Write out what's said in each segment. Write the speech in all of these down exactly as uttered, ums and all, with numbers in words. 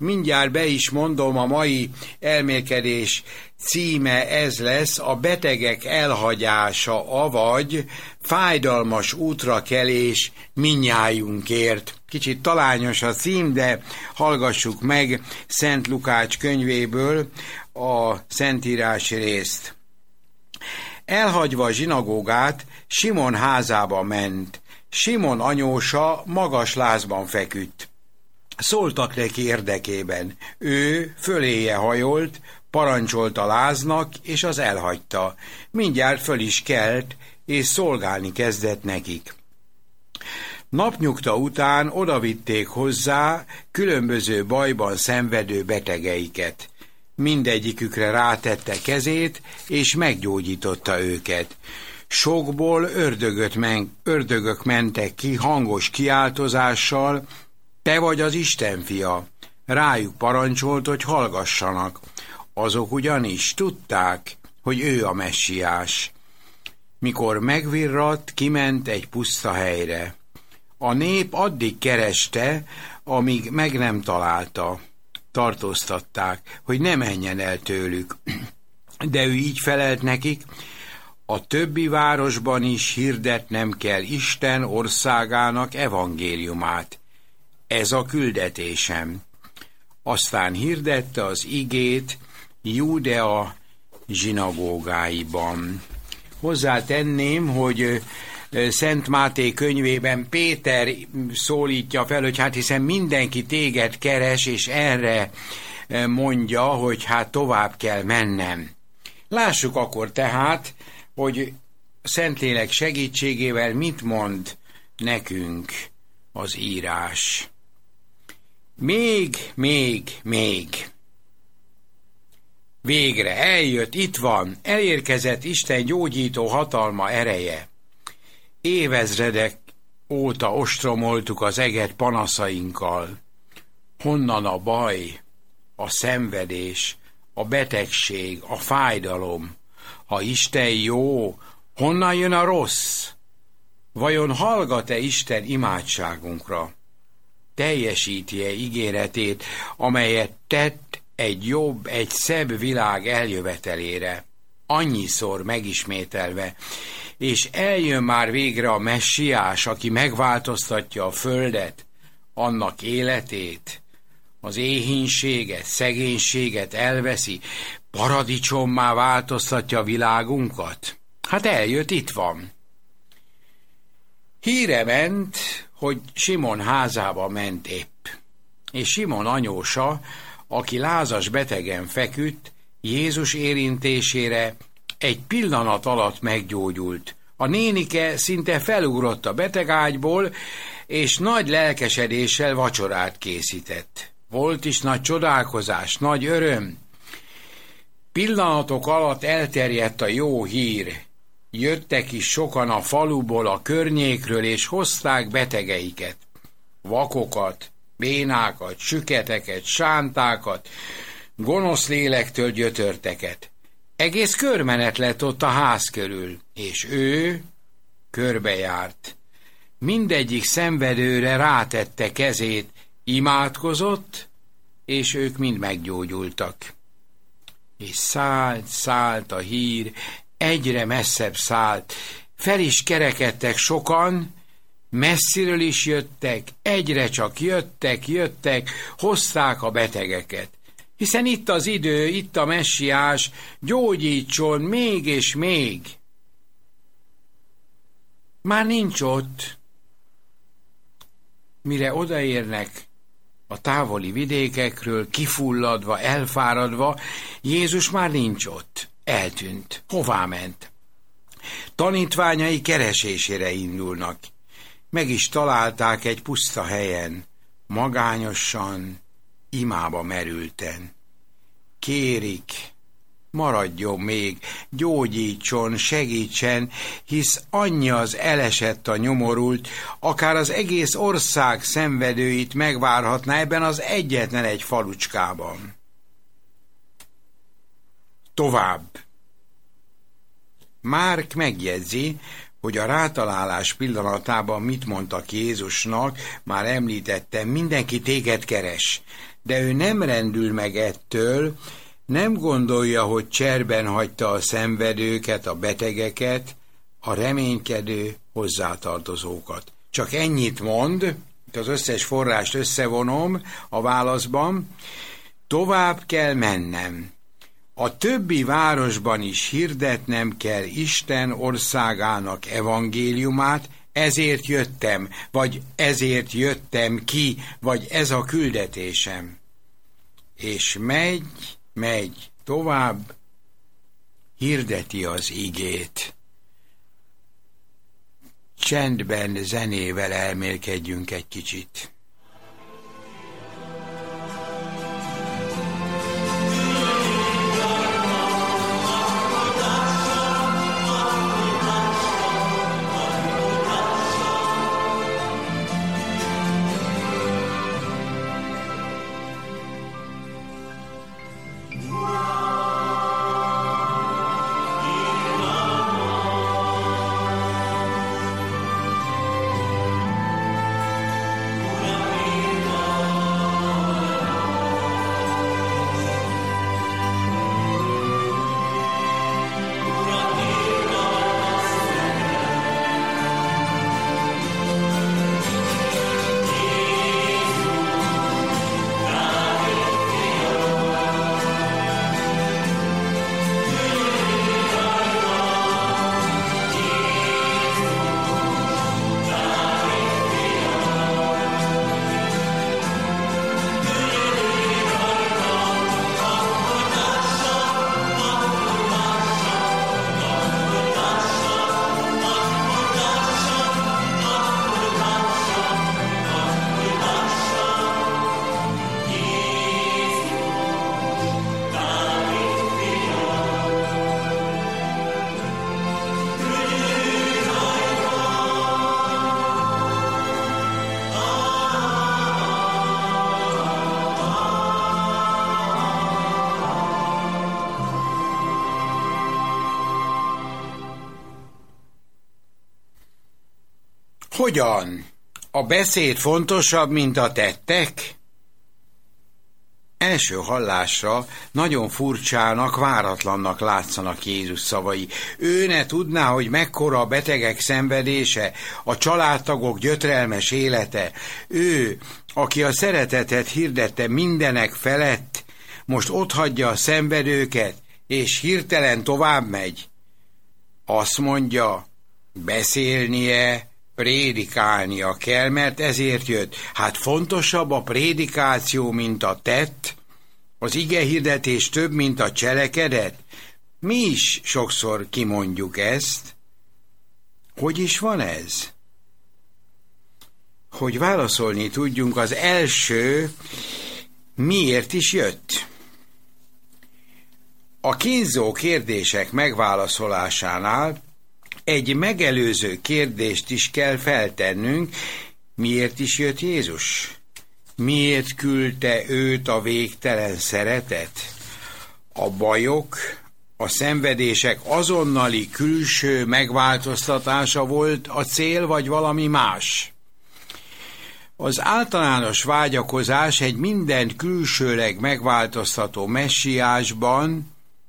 mindjárt be is mondom, a mai elmélkedés címe ez lesz: a betegek elhagyása, avagy fájdalmas útrakelés mindnyájunkért. Kicsit talányos a cím, de hallgassuk meg Szent Lukács könyvéből a szentírási részt. Elhagyva a zsinagógát, Simon házába ment. Simon anyósa magas lázban feküdt. Szóltak neki érdekében. Ő föléje hajolt, parancsolt a láznak, és az elhagyta. Mindjárt föl is kelt, és szolgálni kezdett nekik. Napnyugta után odavitték hozzá különböző bajban szenvedő betegeiket. Mindegyikükre rátette kezét, és meggyógyította őket. Sokból ördögöt men- ördögök mentek ki hangos kiáltozással: te vagy az Isten fia! Rájuk parancsolt, hogy hallgassanak. Azok ugyanis tudták, hogy ő a messiás. Mikor megvirradt, kiment egy puszta helyre. A nép addig kereste, amíg meg nem találta. Tartóztatták, hogy ne menjen el tőlük. De ő így felelt nekik: a többi városban is hirdetnem kell Isten országának evangéliumát. Ez a küldetésem. Aztán hirdette az igét Júdea zsinagógáiban. Hozzátenném, hogy Szent Máté könyvében Péter szólítja fel, hogy hát hiszen mindenki téged keres, és erre mondja, hogy hát tovább kell mennem. Lássuk akkor tehát, hogy Szentlélek segítségével mit mond nekünk az írás. Még, még, még. Végre eljött, itt van, elérkezett Isten gyógyító hatalma, ereje. Évezredek óta ostromoltuk az eget panaszainkkal. Honnan a baj, a szenvedés, a betegség, a fájdalom? Ha Isten jó, honnan jön a rossz? Vajon hallgat-e Isten imádságunkra? Teljesíti-e ígéretét, amelyet tett egy jobb, egy szebb világ eljövetelére? Annyiszor megismételve, és eljön már végre a messiás, aki megváltoztatja a földet, annak életét, az éhínséget, szegénységet elveszi, paradicsommá változtatja a világunkat? Hát eljött, itt van. Híre ment, hogy Simon házába ment épp, és Simon anyósa, aki lázas betegen feküdt, Jézus érintésére egy pillanat alatt meggyógyult. A nénike szinte felugrott a betegágyból, és nagy lelkesedéssel vacsorát készített. Volt is nagy csodálkozás, nagy öröm. Pillanatok alatt elterjedt a jó hír. Jöttek is sokan a faluból, a környékről, és hozták betegeiket. Vakokat, bénákat, süketeket, sántákat, gonosz lélektől gyötörteket. Egész körmenet lett ott a ház körül, és ő körbejárt. Mindegyik szenvedőre rátette kezét, imádkozott, és ők mind meggyógyultak. És szállt, szállt a hír, egyre messzebb szállt. Fel is kerekedtek sokan, messziről is jöttek, egyre csak jöttek, jöttek, hozták a betegeket. Hiszen itt az idő, itt a messiás, gyógyítson még és még. Már nincs ott. Mire odaérnek a távoli vidékekről, kifulladva, elfáradva, Jézus már nincs ott. Eltűnt. Hová ment? Tanítványai keresésére indulnak. Meg is találták egy puszta helyen, magányosan, imába merülten. Kérik, maradjon még, gyógyítson, segítsen, hisz annyi az elesett, a nyomorult, akár az egész ország szenvedőit megvárhatná ebben az egyetlen egy falucskában. Tovább. Márk megjegyzi, hogy a rátalálás pillanatában mit mondtak Jézusnak, már említettem, mindenki téged keres. de ő nem rendül meg ettől, nem gondolja, hogy cserben hagyta a szenvedőket, a betegeket, a reménykedő hozzátartozókat. Csak ennyit mond, itt az összes forrást összevonom a válaszban, tovább kell mennem. A többi városban is hirdetnem kell Isten országának evangéliumát, ezért jöttem, vagy ezért jöttem ki, vagy ez a küldetésem. És megy, megy tovább, hirdeti az igét. Csendben, zenével elmélkedjünk egy kicsit. Hogyan? A beszéd fontosabb, mint a tettek? Első hallásra nagyon furcsának, váratlannak látszanak Jézus szavai. Ő ne tudná, hogy mekkora a betegek szenvedése, a családtagok gyötrelmes élete. Ő, aki a szeretetet hirdette mindenek felett, most otthagyja a szenvedőket, és hirtelen tovább megy. Azt mondja, beszélnie, prédikálnia kell, mert ezért jött. Hát fontosabb a prédikáció, mint a tett, az igehirdetés több, mint a cselekedet. Mi is sokszor kimondjuk ezt. Hogy is van ez? Hogy válaszolni tudjunk, az első, miért is jött? A kínzó kérdések megválaszolásánál egy megelőző kérdést is kell feltennünk, miért is jött Jézus? Miért küldte őt a végtelen szeretet? A bajok, a szenvedések azonnali külső megváltoztatása volt a cél, vagy valami más? Az általános vágyakozás egy mindent külsőleg megváltoztató messiásban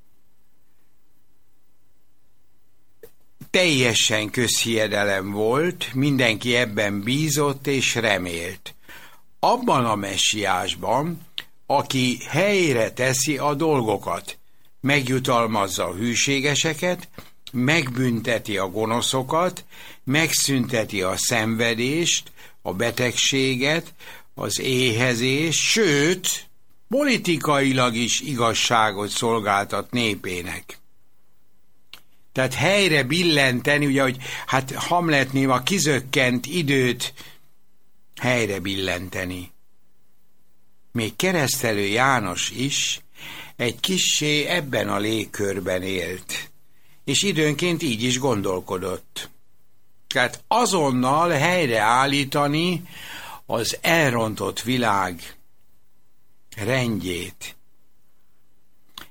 teljesen közhiedelem volt, mindenki ebben bízott és remélt. Abban a messiásban, aki helyre teszi a dolgokat, megjutalmazza a hűségeseket, megbünteti a gonoszokat, megszünteti a szenvedést, a betegséget, az éhezést, sőt, politikailag is igazságot szolgáltat népének. Tehát helyre billenteni, ugye, hogy hát Hamletnél a kizökkent időt helyre billenteni. Még Keresztelő János is egy kissé ebben a légkörben élt, és időnként így is gondolkodott. Tehát azonnal helyreállítani az elrontott világ rendjét.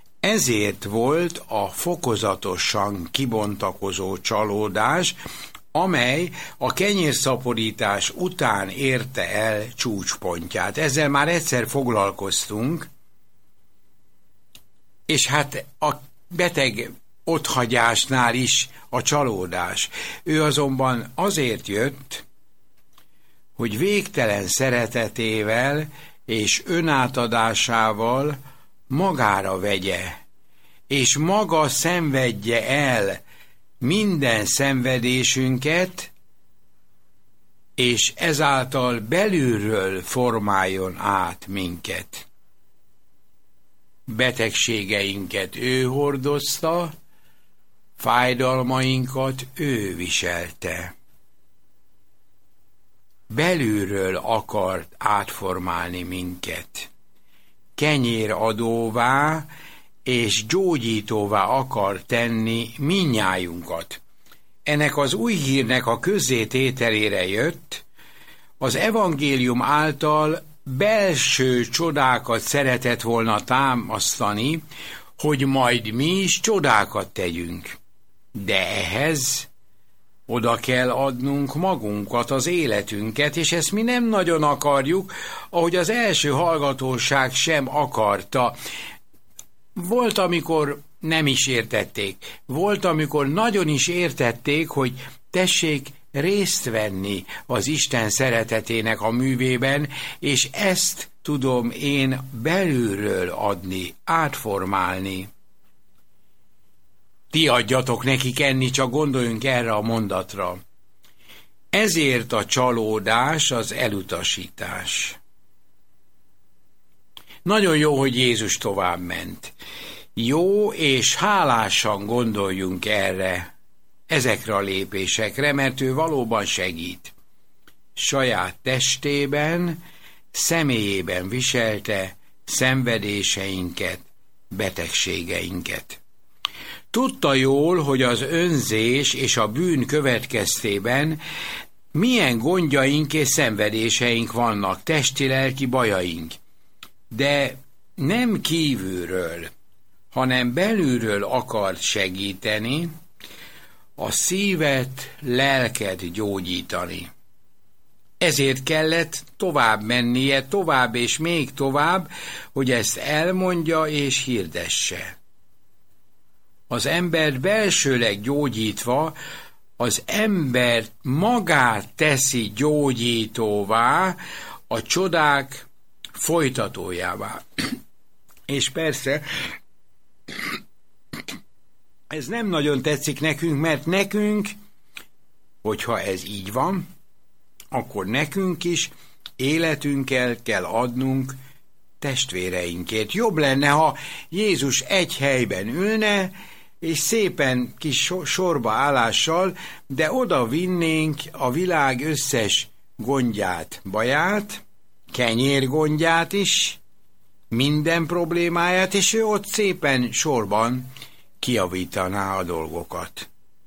Ezért volt a fokozatosan kibontakozó csalódás, amely a kenyérszaporítás után érte el csúcspontját. Ezzel már egyszer foglalkoztunk, és hát a beteg otthagyásnál is a csalódás. Ő azonban azért jött, hogy végtelen szeretetével és önátadásával magára vegye, és maga szenvedje el minden szenvedésünket, és ezáltal belülről formáljon át minket. Betegségeinket ő hordozta, fájdalmainkat ő viselte. Belülről akart átformálni minket. Kenyéradóvá és gyógyítóvá akar tenni mindnyájunkat. Ennek az új hírnek a közzétételére jött, az evangélium által belső csodákat szeretett volna támasztani, hogy majd mi is csodákat tegyünk. De ehhez oda kell adnunk magunkat, az életünket, és ezt mi nem nagyon akarjuk, ahogy az első hallgatóság sem akarta. Volt, amikor nem is értették. Volt, amikor nagyon is értették, hogy tessék részt venni az Isten szeretetének a művében, és ezt tudom én belülről adni, átformálni. Ti adjatok nekik enni, csak gondoljunk erre a mondatra. Ezért a csalódás az elutasítás. Nagyon jó, hogy Jézus tovább ment. Jó és hálásan gondoljunk erre, ezekre a lépésekre, mert ő valóban segít. Saját testében, személyében viselte szenvedéseinket, betegségeinket. Tudta jól, hogy az önzés és a bűn következtében milyen gondjaink és szenvedéseink vannak, testi-lelki bajaink. De nem kívülről, hanem belülről akart segíteni, a szívet, lelket gyógyítani. Ezért kellett tovább mennie, tovább és még tovább, hogy ezt elmondja és hirdesse. Az embert belsőleg gyógyítva, az embert magát teszi gyógyítóvá, a csodák folytatójává. És persze, ez nem nagyon tetszik nekünk, mert nekünk, hogyha ez így van, akkor nekünk is életünkkel kell adnunk testvéreinkért. Jobb lenne, ha Jézus egy helyben ülne, és szépen kis sorba állással, de oda vinnénk a világ összes gondját, baját, kenyérgondját is, minden problémáját, és ő ott szépen sorban kijavítaná a dolgokat.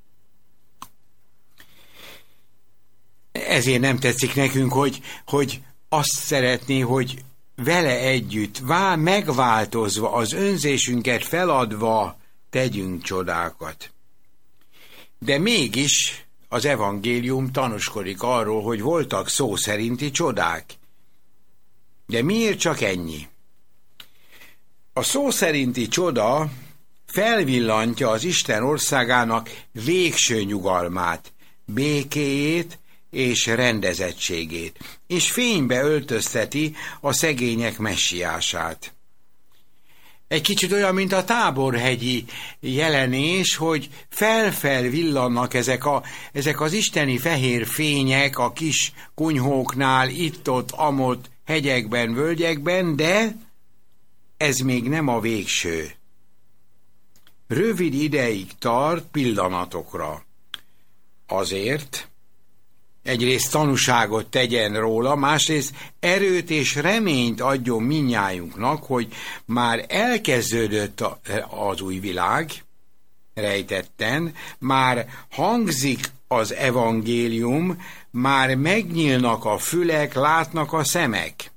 Ezért nem tetszik nekünk, hogy, hogy azt szeretné, hogy vele együtt, vá, megváltozva, az önzésünket feladva tegyünk csodákat. De mégis az evangélium tanúskodik arról, hogy voltak szó szerinti csodák. De miért csak ennyi? A szó szerinti csoda felvillantja az Isten országának végső nyugalmát, békéjét és rendezettségét, és fénybe öltözteti a szegények messiását. Egy kicsit olyan, mint a táborhegyi jelenés, hogy felfel villannak ezek, a, ezek az isteni fehér fények a kis kunyhóknál, itt-ott, amott, hegyekben, völgyekben, de ez még nem a végső. Rövid ideig tart, pillanatokra. Azért egyrészt tanúságot tegyen róla, másrészt erőt és reményt adjon mindnyájunknak, hogy már elkezdődött az új világ, rejtetten, már hangzik az evangélium, már megnyílnak a fülek, látnak a szemek.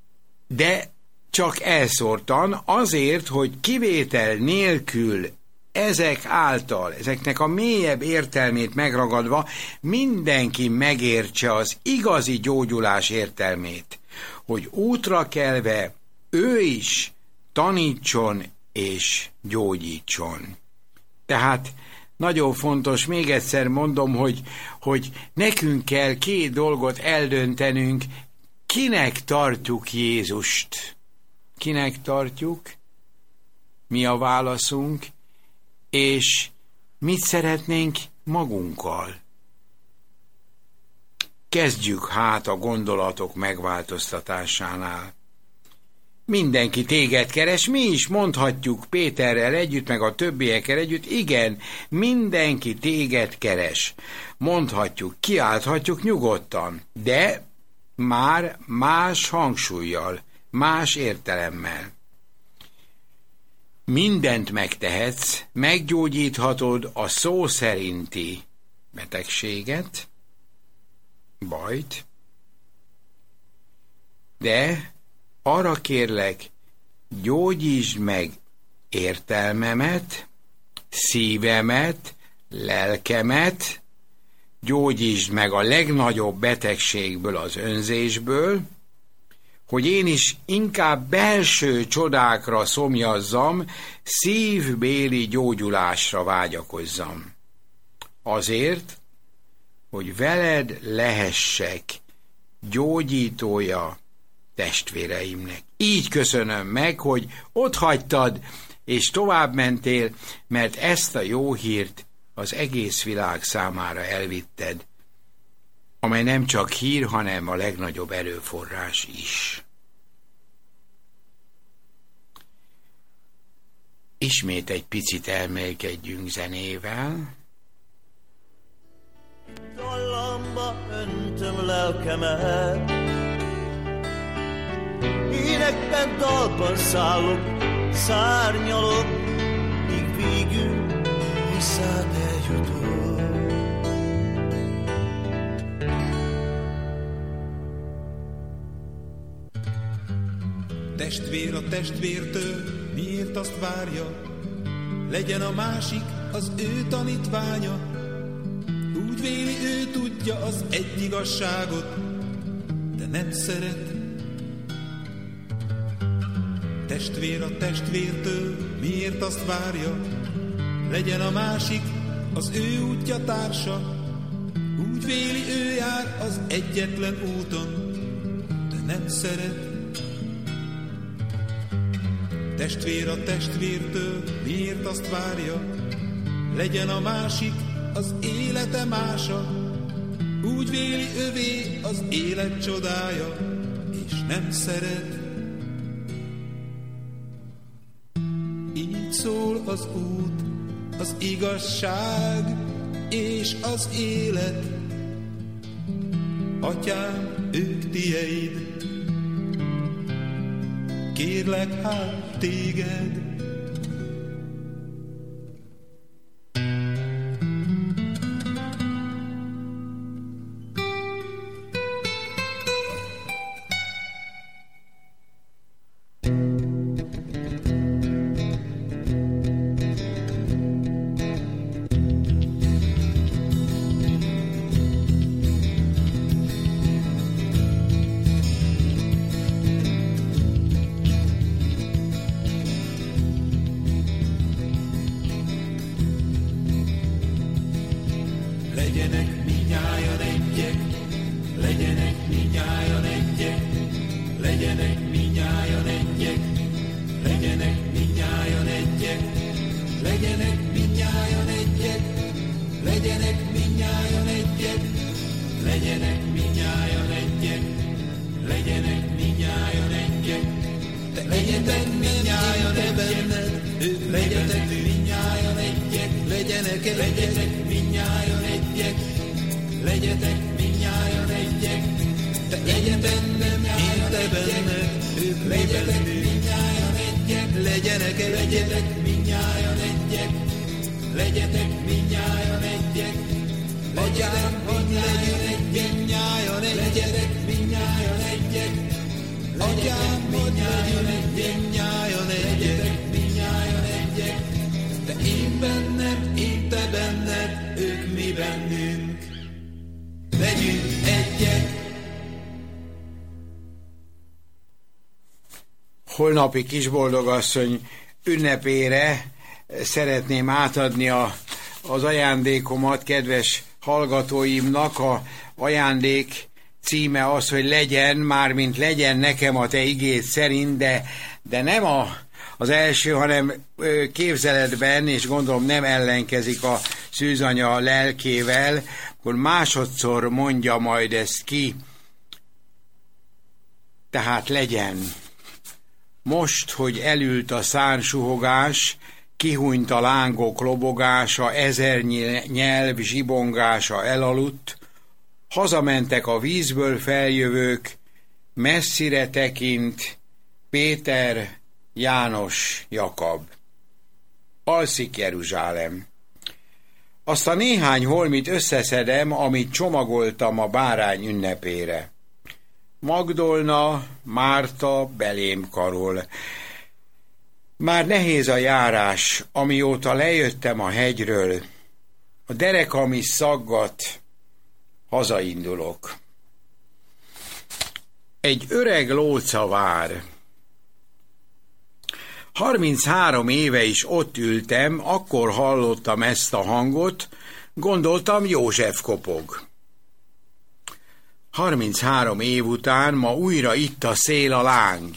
De csak elszórtan, azért, hogy kivétel nélkül ezek által, ezeknek a mélyebb értelmét megragadva mindenki megértse az igazi gyógyulás értelmét, hogy útra kelve ő is tanítson és gyógyítson. Tehát nagyon fontos, még egyszer mondom, hogy, hogy nekünk kell két dolgot eldöntenünk, kinek tartjuk Jézust. Kinek tartjuk? Mi a válaszunk? És mit szeretnénk magunkkal? Kezdjük hát a gondolatok megváltoztatásánál. Mindenki téged keres, mi is mondhatjuk Péterrel együtt, meg a többiekkel együtt, igen, mindenki téged keres. Mondhatjuk, kiálthatjuk nyugodtan, de már más hangsúllyal, más értelemmel. Mindent megtehetsz, meggyógyíthatod a szó szerinti betegséget, bajt, de arra kérlek, gyógyítsd meg értelmemet, szívemet, lelkemet, gyógyítsd meg a legnagyobb betegségből, az önzésből, hogy én is inkább belső csodákra szomjazzam, szívbéli gyógyulásra vágyakozzam. Azért, hogy veled lehessek gyógyítója testvéreimnek. Így köszönöm meg, hogy ott hagytad, és tovább mentél, mert ezt a jó hírt az egész világ számára elvitted, amely nem csak hír, hanem a legnagyobb erőforrás is. Ismét egy picit elmélkedjünk zenével. Dallamba öntöm lelkemet, énekben dalban szállok, szárnyalok, míg végül hozzád eljutok. Testvér a testvértől miért azt várja, legyen a másik az ő tanítványa. Úgy véli, ő tudja az egy igazságot, de nem szeret. Testvér a testvértől miért azt várja, legyen a másik az ő útja társa. Úgy véli, ő jár az egyetlen úton, de nem szeret. Testvér a testvértől miért azt várja, legyen a másik az élete mása. Úgy véli, övé az élet csodája, és nem szeret. Így szól az út, az igazság és az élet. Atyám, ők tieid, kérlek hát téged. Legyenek mindnyájan egyek, legyenek mindnyájan egyek, legyenek mindnyájan egyek, legyenek mindnyájan egyek, legyenek mindnyájan egyek, legyenek mindnyájan egyek, legyenek mindnyájan egyek, legyenek mindnyájan egyek, te legyetek mindnyájan benned, ők legyetek mindnyájan egyek, legyenek legyetek mindnyájan egyek, legyetek mindnyájan egyek, te legyen bennem, én te benned, ők legyetek mindnyájan egyek, legyenek legyetek mindnyájan egyek, legyetek mindnyájan egyek, atyám, hogy legyenek mindnyájan egyek, legyetek mindnyájan egyek, atyám, hogy legyenek mindnyájan egyek, mindnyájan egyek, te én bennem, holnapi Kisboldogasszony ünnepére szeretném átadni a, az ajándékomat kedves hallgatóimnak. A ajándék címe az, hogy legyen, mármint legyen nekem a te igéd szerint, de, de nem a, az első, hanem képzeletben, és gondolom nem ellenkezik a szűzanya lelkével, akkor másodszor mondja majd ezt ki. Tehát legyen. Most, hogy elült a szárnysuhogás, kihúnyt a lángok lobogása, ezernyi nyelv zsibongása elaludt, hazamentek a vízből feljövők, messzire tekint Péter, János, Jakab. Alszik Jeruzsálem. Azt a néhány holmit összeszedem, amit csomagoltam a bárány ünnepére. Magdolna, Márta belém karol. Már nehéz a járás, amióta lejöttem a hegyről. A derekam is szaggat, hazaindulok. Egy öreg lóca vár. Harminchárom éve is ott ültem, akkor hallottam ezt a hangot, gondoltam, József kopog. Harminchárom év után ma újra itt a szél a láng.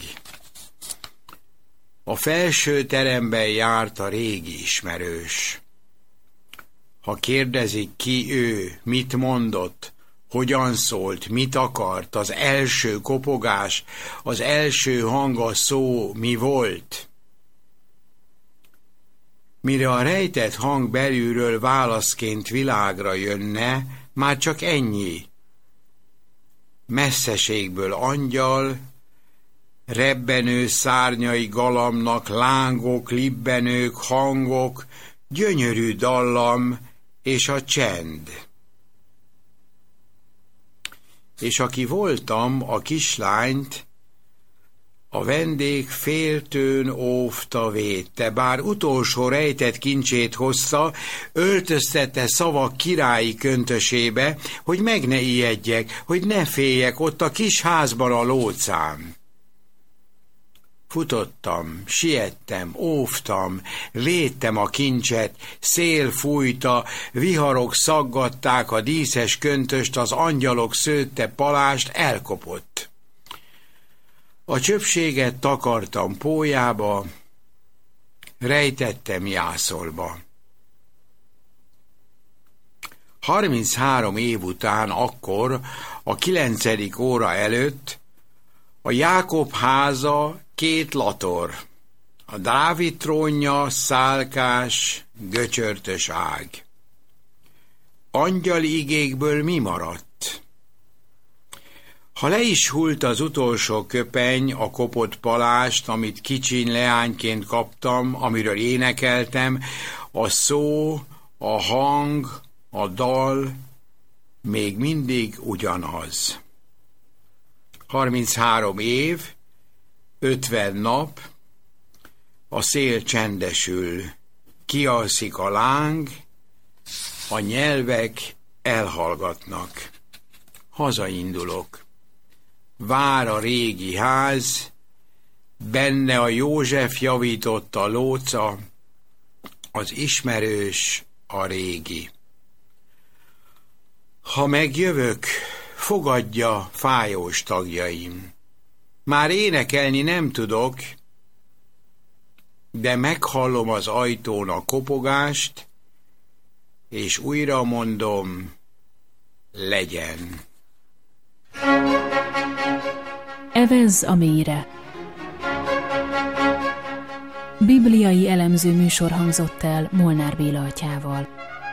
A felső teremben járt a régi ismerős. Ha kérdezik ki ő, mit mondott, hogyan szólt, mit akart, az első kopogás, az első hang, a szó mi volt? Mire a rejtett hang belülről válaszként világra jönne, már csak ennyi. Messzeségből angyal, rebbenő szárnyai galamnak, lángok, libbenők, hangok, gyönyörű dallam és a csend. És aki voltam, a kislányt, a vendég féltőn óvta, védte, bár utolsó rejtett kincsét hozta, öltöztette szavak királyi köntösébe, hogy meg ne ijedjek, hogy ne féljek ott a kis házban a lócám. Futottam, siettem, óvtam, védtem a kincset, szél fújta, viharok szaggatták a díszes köntöst, az angyalok szőtte palást, elkopott. A csöpséget takartam pólyába, rejtettem jászolba. Harminchárom év után akkor, a kilencedik óra előtt, a Jákob háza két lator, a Dávid trónja szálkás, göcsörtös ág. Angyali igékből mi maradt? Ha le is hult az utolsó köpeny, a kopott palást, amit kicsiny leányként kaptam, amiről énekeltem, a szó, a hang, a dal még mindig ugyanaz. Harminchárom év, ötven nap, a szél csendesül, kialszik a láng, a nyelvek elhallgatnak. Hazaindulok. Vár a régi ház, benne a József javította lóca, az ismerős a régi. Ha megjövök, fogadja fájós tagjaim. Már énekelni nem tudok, de meghallom az ajtón a kopogást, és újra mondom, legyen. Evezz a mélyre. Bibliai elemző műsor hangzott el Molnár Béla atyával.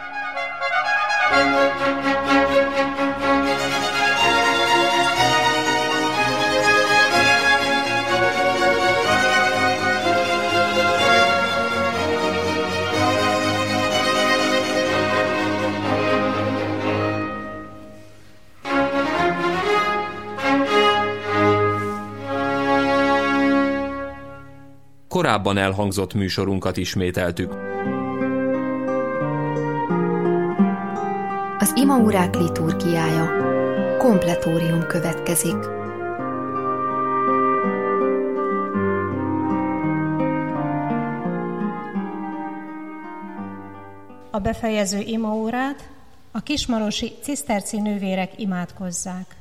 Korábban elhangzott műsorunkat ismételtük. Az imaórák liturgiája. Kompletórium következik. a befejező imaórát a kismarosi ciszterci nővérek imádkozzák.